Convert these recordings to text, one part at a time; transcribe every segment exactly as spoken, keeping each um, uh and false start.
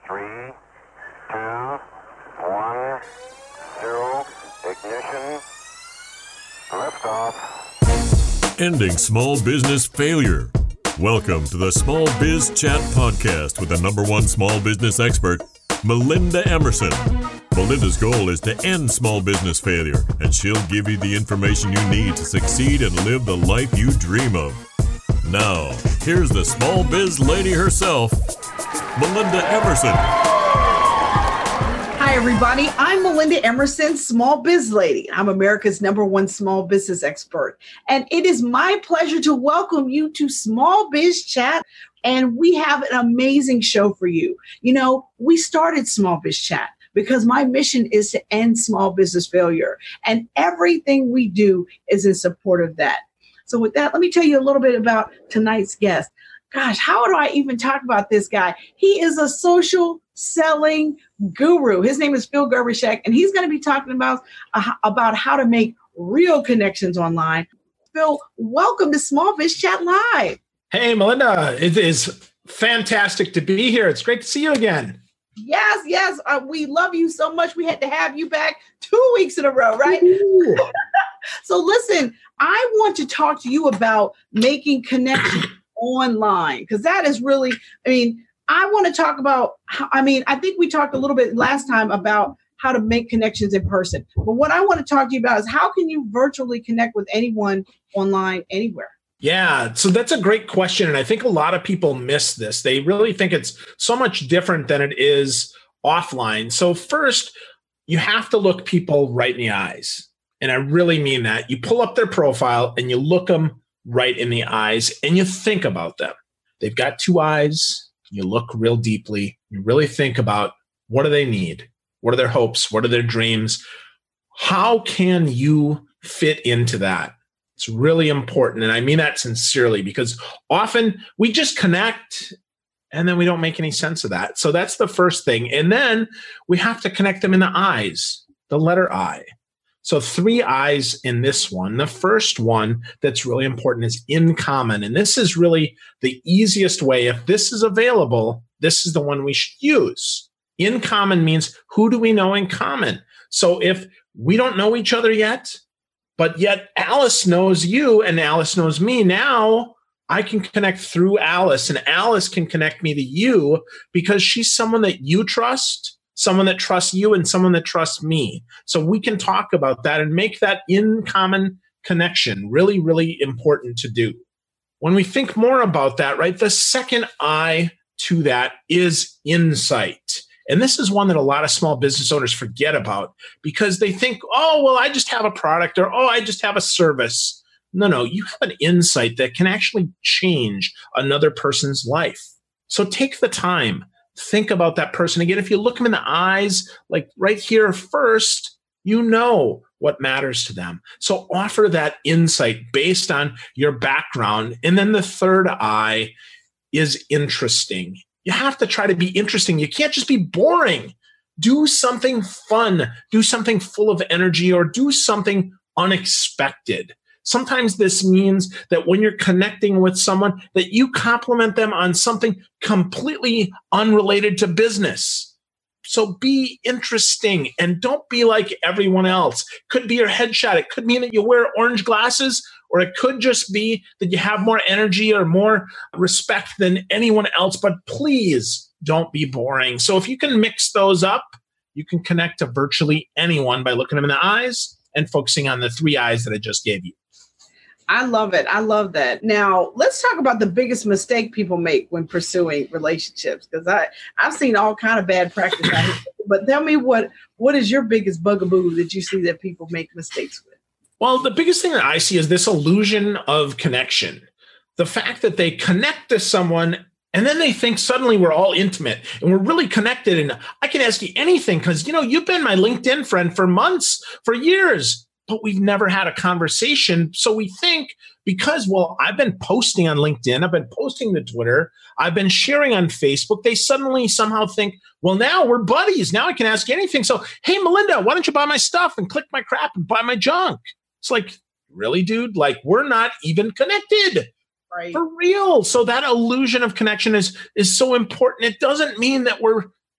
Three, two, one, zero, ignition, liftoff. Ending small business failure. Welcome to the Small Biz Chat podcast with the number one small business expert, Melinda Emerson. Melinda's goal is to end small business failure, and she'll give you the information you need to succeed and live the life you dream of. Now, here's the small biz lady herself, Melinda Emerson. Hi, everybody. I'm Melinda Emerson, Small Biz Lady. I'm America's number one small business expert. And it is my pleasure to welcome you to Small Biz Chat. And we have an amazing show for you. You know, we started Small Biz Chat because my mission is to end small business failure. And everything we do is in support of that. So with that, let me tell you a little bit about tonight's guest. Gosh, how do I even talk about this guy? He is a social selling guru. His name is Phil Gerbyshak, and he's going to be talking about, uh, about how to make real connections online. Phil, welcome to Small Biz Chat Live. Hey, Melinda, it is fantastic to be here. It's great to see you again. Yes, yes. Uh, we love you so much. We had to have you back two weeks in a row, right? So listen, I want to talk to you about making connections online, because that is really, I mean, I want to talk about, how, I mean, I think we talked a little bit last time about how to make connections in person. But what I want to talk to you about is how can you virtually connect with anyone online anywhere? Yeah, so that's a great question. And I think a lot of people miss this. They really think it's so much different than it is offline. So first, you have to look people right in the eyes. And I really mean that. You pull up their profile and you look them right in the eyes and you think about them. They've got two eyes. You look real deeply. You really think about, what do they need? What are their hopes? What are their dreams? How can you fit into that? It's really important. And I mean that sincerely, because often we just connect and then we don't make any sense of that. So that's the first thing. And then we have to connect them in the eyes, the letter I. So three I's in this one. The first one that's really important is in common. And this is really the easiest way. If this is available, this is the one we should use. In common means, who do we know in common? So if we don't know each other yet, but yet Alice knows you and Alice knows me, now I can connect through Alice, and Alice can connect me to you because she's someone that you trust, someone that trusts you, and someone that trusts me. So we can talk about that and make that in common connection really, really important to do. When we think more about that, right, the second I to that is insight. And this is one that a lot of small business owners forget about because they think, oh, well, I just have a product, or, oh, I just have a service. No, no, you have an insight that can actually change another person's life. So take the time, think about that person. Again, if you look them in the eyes, like right here first, you know what matters to them. So offer that insight based on your background. And then the third I is interesting. You have to try to be interesting. You can't just be boring. Do something fun. Do something full of energy, or do something unexpected. Sometimes this means that when you're connecting with someone, that you compliment them on something completely unrelated to business. So be interesting and don't be like everyone else. Could be your headshot. It could mean that you wear orange glasses, or it could just be that you have more energy or more respect than anyone else. But please don't be boring. So if you can mix those up, you can connect to virtually anyone by looking them in the eyes and focusing on the three eyes that I just gave you. I love it. I love that. Now, let's talk about the biggest mistake people make when pursuing relationships, because I, I've seen all kind of bad practice out here. But tell me, what what is your biggest bugaboo that you see that people make mistakes with? Well, the biggest thing that I see is this illusion of connection. The fact that they connect to someone and then they think suddenly we're all intimate and we're really connected. And I can ask you anything because, you know, you've been my LinkedIn friend for months, for years, but we've never had a conversation. So we think because, well, I've been posting on LinkedIn, I've been posting to Twitter, I've been sharing on Facebook, they suddenly somehow think, well, now we're buddies. Now I can ask you anything. So, hey, Melinda, why don't you buy my stuff and click my crap and buy my junk? It's like, really, dude? Like, we're not even connected. Right. For real. So that illusion of connection is, is so important. It doesn't mean that we're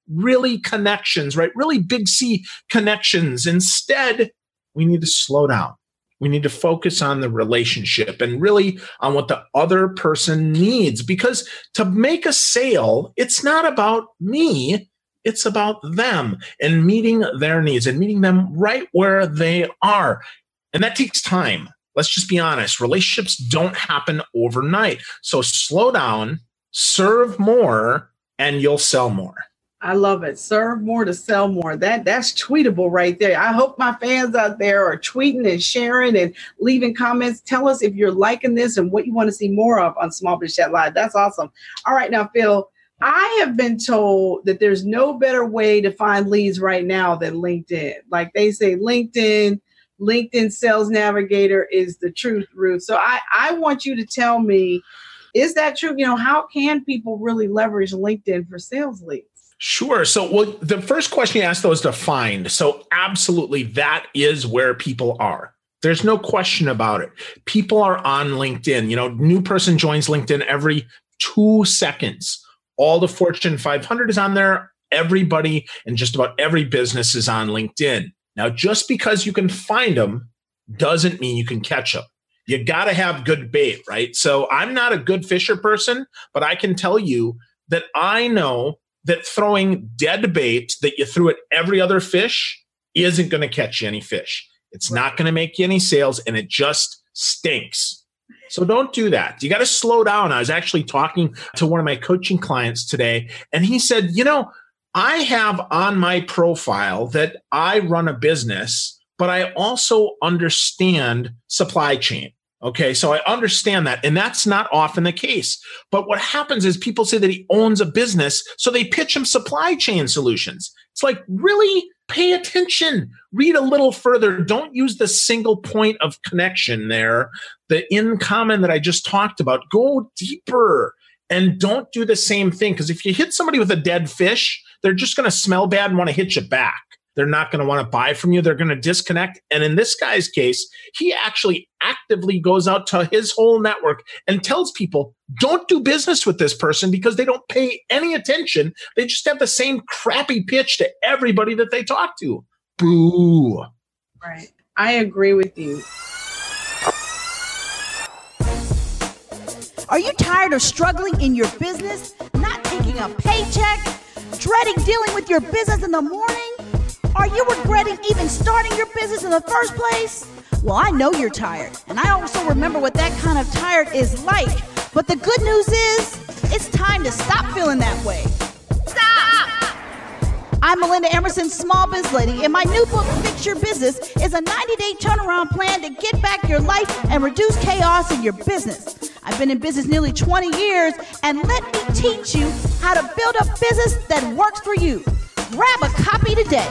really connections, right? Really big C connections. Instead, we need to slow down. We need to focus on the relationship and really on what the other person needs. Because to make a sale, it's not about me. It's about them and meeting their needs and meeting them right where they are. And that takes time. Let's just be honest. Relationships don't happen overnight. So slow down, serve more, and you'll sell more. I love it. Serve more to sell more. That that's tweetable right there. I hope my fans out there are tweeting and sharing and leaving comments. Tell us if you're liking this and what you want to see more of on Small Biz Chat Live. That's awesome. All right, now, Phil, I have been told that there's no better way to find leads right now than LinkedIn. Like they say, LinkedIn, LinkedIn Sales Navigator is the truth, Ruth. So I, I want you to tell me, is that true? You know, how can people really leverage LinkedIn for sales leads? Sure. So well, the first question you asked, though, is to find. So absolutely, that is where people are. There's no question about it. People are on LinkedIn. You know, new person joins LinkedIn every two seconds. All the Fortune five hundred is on there. Everybody and just about every business is on LinkedIn. Now, just because you can find them doesn't mean you can catch them. You got to have good bait, right? So I'm not a good fisher person, but I can tell you that I know that throwing dead bait that you threw at every other fish isn't going to catch you any fish. It's not going to make you any sales, and it just stinks. So don't do that. You got to slow down. I was actually talking to one of my coaching clients today, and he said, you know, I have on my profile that I run a business, but I also understand supply chain. Okay, so I understand that. And that's not often the case. But what happens is people say that he owns a business, so they pitch him supply chain solutions. It's like, really pay attention. Read a little further. Don't use the single point of connection there, the in common that I just talked about. Go deeper and don't do the same thing. Because if you hit somebody with a dead fish, they're just going to smell bad and want to hit you back. They're not going to want to buy from you. They're going to disconnect. And in this guy's case, he actually actively goes out to his whole network and tells people, don't do business with this person because they don't pay any attention. They just have the same crappy pitch to everybody that they talk to. Boo. Right. I agree with you. Are you tired of struggling in your business, not taking a paycheck, dreading dealing with your business in the morning? Are you regretting even starting your business in the first place? Well, I know you're tired, and I also remember what that kind of tired is like. But the good news is, it's time to stop feeling that way. Stop! I'm Melinda Emerson, Small Biz Lady, and my new book, Fix Your Business, is a ninety-day turnaround plan to get back your life and reduce chaos in your business. I've been in business nearly twenty years, and let me teach you how to build a business that works for you. Grab a copy today.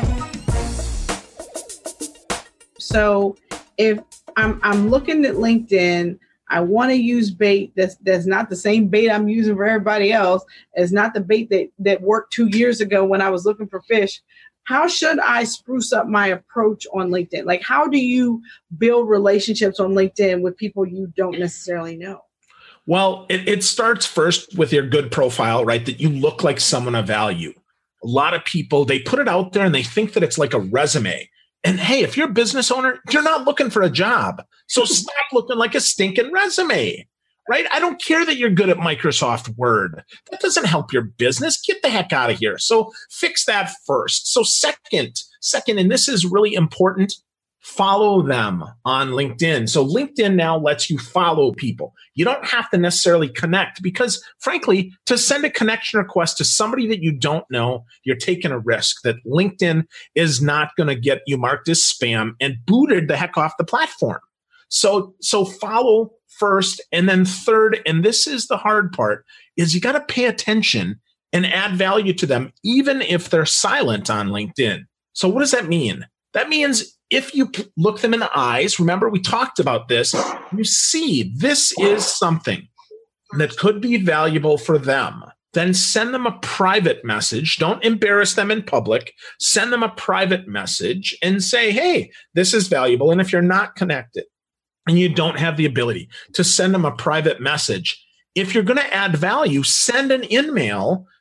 So if I'm I'm looking at LinkedIn, I want to use bait that's that's not the same bait I'm using for everybody else. It's not the bait that, that worked two years ago when I was looking for fish. How should I spruce up my approach on LinkedIn? Like, how do you build relationships on LinkedIn with people you don't necessarily know? Well, it, it starts first with your good profile, right? That you look like someone of value. A lot of people, they put it out there and they think that it's like a resume. And hey, if you're a business owner, you're not looking for a job. So stop looking like a stinking resume, right? I don't care that you're good at Microsoft Word. That doesn't help your business. Get the heck out of here. So fix that first. So second, second, and this is really important, follow them on LinkedIn. So LinkedIn now lets you follow people. You don't have to necessarily connect because, frankly, to send a connection request to somebody that you don't know, you're taking a risk that LinkedIn is not going to get you marked as spam and booted the heck off the platform. So, so follow first. And then third, and this is the hard part, is you got to pay attention and add value to them, even if they're silent on LinkedIn. So what does that mean? That means if you look them in the eyes, remember we talked about this, you see this is something that could be valuable for them. Then send them a private message. Don't embarrass them in public. Send them a private message and say, hey, this is valuable. And if you're not connected and you don't have the ability to send them a private message, if you're going to add value, send an email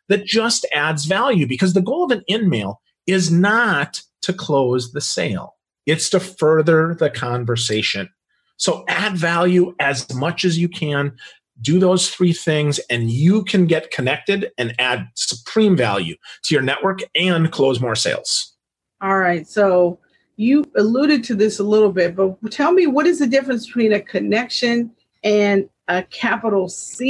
that just adds value, because the goal of an in-mail is not to close the sale. It's to further the conversation. So add value as much as you can. Do those three things and you can get connected and add supreme value to your network and close more sales. All right. So you alluded to this a little bit, but tell me, what is the difference between a connection and a capital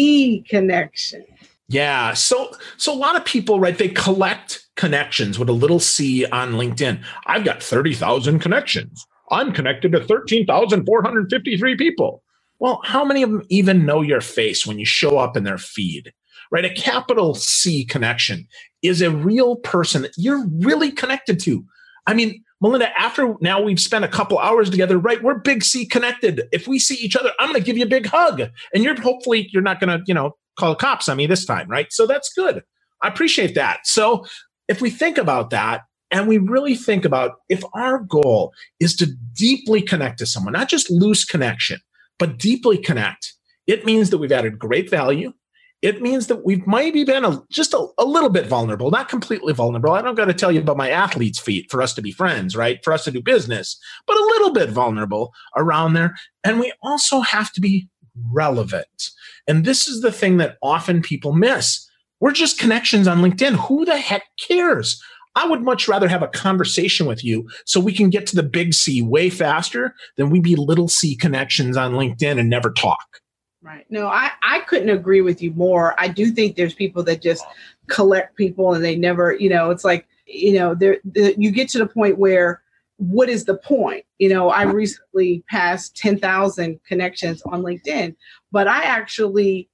C connection? Yeah. So, so a lot of people, right, they collect connections with a little C on LinkedIn. I've got thirty thousand connections. I'm connected to thirteen thousand four hundred fifty-three people. Well, how many of them even know your face when you show up in their feed, right? A capital C connection is a real person that you're really connected to. I mean, Melinda, after now we've spent a couple hours together, right? We're big C connected. If we see each other, I'm going to give you a big hug, and you're hopefully you're not going to, you know, call the cops on me this time, right? So that's good. I appreciate that. So if we think about that, and we really think about if our goal is to deeply connect to someone, not just loose connection, but deeply connect, it means that we've added great value. It means that we've maybe been a, just a, a little bit vulnerable, not completely vulnerable. I don't got to tell you about my athlete's feet for us to be friends, right? For us to do business, but a little bit vulnerable around there. And we also have to be relevant. And this is the thing that often people miss. We're just connections on LinkedIn. Who the heck cares? I would much rather have a conversation with you so we can get to the big C way faster than we be little C connections on LinkedIn and never talk. Right. No, I, I couldn't agree with you more. I do think there's people that just collect people and they never, you know, it's like, you know, there the, you get to the point where what is the point? You know, I recently passed ten thousand connections on LinkedIn, but I actually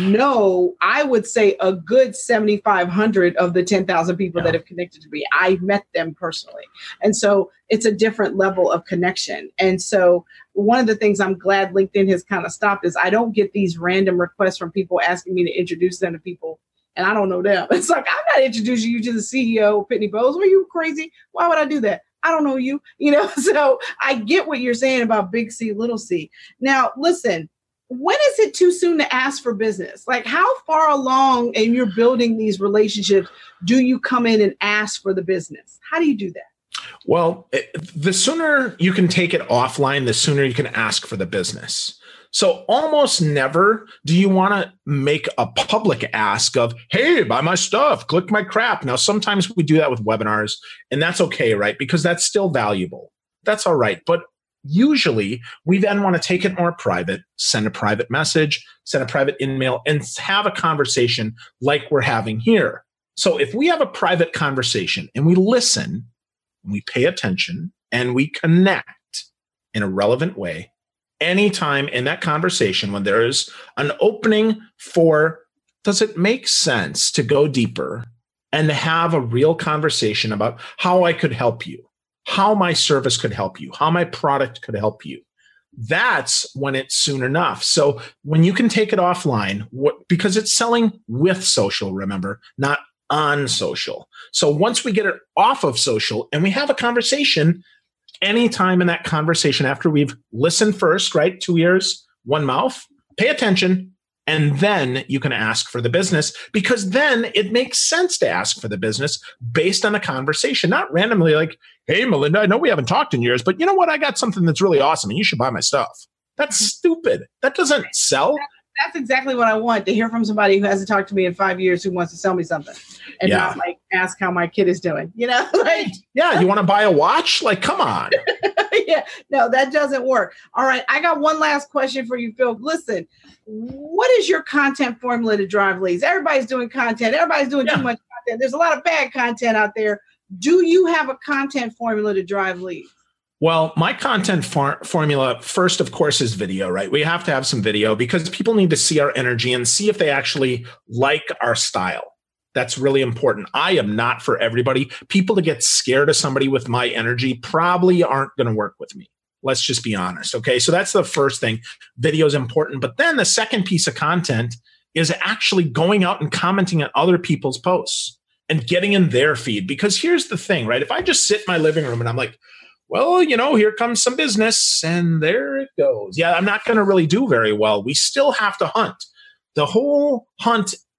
know, I would say a good seventy-five hundred of the ten thousand people yeah. that have connected to me, I met them personally. And so it's a different level of connection. And so one of the things I'm glad LinkedIn has kind of stopped is I don't get these random requests from people asking me to introduce them to people, and I don't know them. It's like, I'm not introducing you to the C E O, Pitney Bowes. Are you crazy? Why would I do that? I don't know you, you know? So I get what you're saying about big C, little c. Now, listen, when is it too soon to ask for business? Like, how far along in you're building these relationships do you come in and ask for the business? How do you do that? Well, the sooner you can take it offline, the sooner you can ask for the business. So almost never do you want to make a public ask of, hey, buy my stuff, click my crap. Now, sometimes we do that with webinars, and that's okay, right? Because that's still valuable. That's all right. But usually we then want to take it more private, send a private message, send a private email, and have a conversation like we're having here. So if we have a private conversation and we listen, we pay attention, and we connect in a relevant way, anytime in that conversation when there is an opening for, does it make sense to go deeper and to have a real conversation about how I could help you, how my service could help you, how my product could help you? That's when it's soon enough. So when you can take it offline, what, because it's selling with social, remember, not on social. So once we get it off of social and we have a conversation, anytime in that conversation after we've listened first, right? Two ears, one mouth, pay attention, and then you can ask for the business, because then it makes sense to ask for the business based on the conversation, not randomly like, hey, Melinda, I know we haven't talked in years, but you know what? I got something that's really awesome and you should buy my stuff. That's stupid. That doesn't sell. That's exactly what I want, to hear from somebody who hasn't talked to me in five years who wants to sell me something, and yeah. not like ask how my kid is doing, you know? Like, yeah, you want to buy a watch? Like, come on. Yeah, no, that doesn't work. All right, I got one last question for you, Phil. Listen, what is your content formula to drive leads? Everybody's doing content. Everybody's doing yeah. too much content. There's a lot of bad content out there. Do you have a content formula to drive leads? Well, my content for- formula, first, of course, is video, right? We have to have some video because people need to see our energy and see if they actually like our style. That's really important. I am not for everybody. People that get scared of somebody with my energy probably aren't going to work with me. Let's just be honest. Okay. So that's the first thing. Video is important. But then the second piece of content is actually going out and commenting on other people's posts and getting in their feed. Because here's the thing, right? If I just sit in my living room and I'm like, well, you know, here comes some business and there it goes. Yeah, I'm not going to really do very well. We still have to hunt. The whole hunt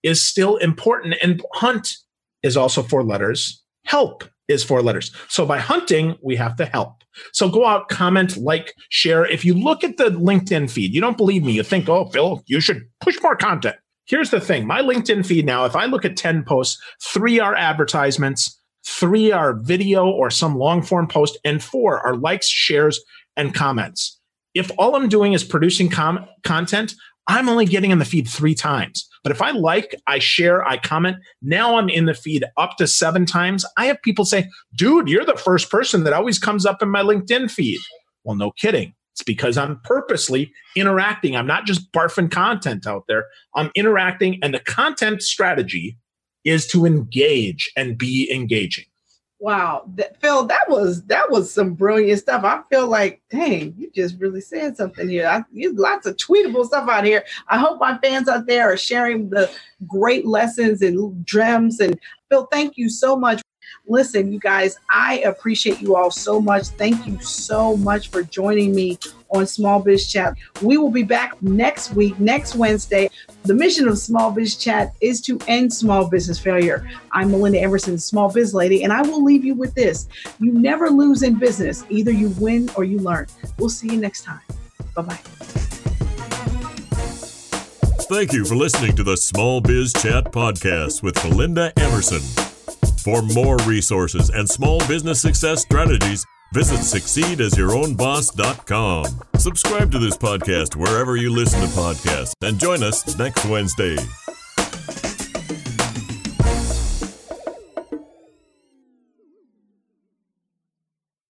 is still important. And hunt is also four letters. Help is four letters. So by hunting, we have to help. So go out, comment, like, share. If you look at the LinkedIn feed, you don't believe me. You think, oh, Phil, you should push more content. Here's the thing. My LinkedIn feed now, if I look at ten posts, three are advertisements, three are video or some long form post, and four are likes, shares, and comments. If all I'm doing is producing com- content, I'm only getting in the feed three times. But if I like, I share, I comment, now I'm in the feed up to seven times. I have people say, dude, you're the first person that always comes up in my LinkedIn feed. Well, no kidding. It's because I'm purposely interacting. I'm not just barfing content out there. I'm interacting, and the content strategy is to engage and be engaging. Wow, that, Phil, that was that was some brilliant stuff. I feel like, dang, you just really said something here. I, there's lots of tweetable stuff out here. I hope my fans out there are sharing the great lessons and gems. And Phil, thank you so much. Listen, you guys, I appreciate you all so much. Thank you so much for joining me on Small Biz Chat. We will be back next week, next Wednesday. The mission of Small Biz Chat is to end small business failure. I'm Melinda Emerson, Small Biz Lady, and I will leave you with this. You never lose in business. Either you win or you learn. We'll see you next time. Bye-bye. Thank you for listening to the Small Biz Chat podcast with Melinda Emerson. For more resources and small business success strategies, visit succeed as your own boss dot com. Subscribe to this podcast wherever you listen to podcasts and join us next Wednesday.